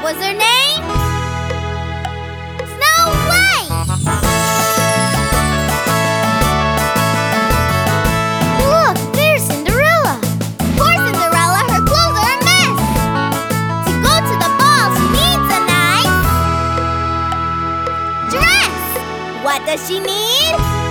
was her name? Snow White! Look, there's Cinderella. Poor Cinderella, her clothes are a mess. To go to the ball, she needs a nice dress. What does she need?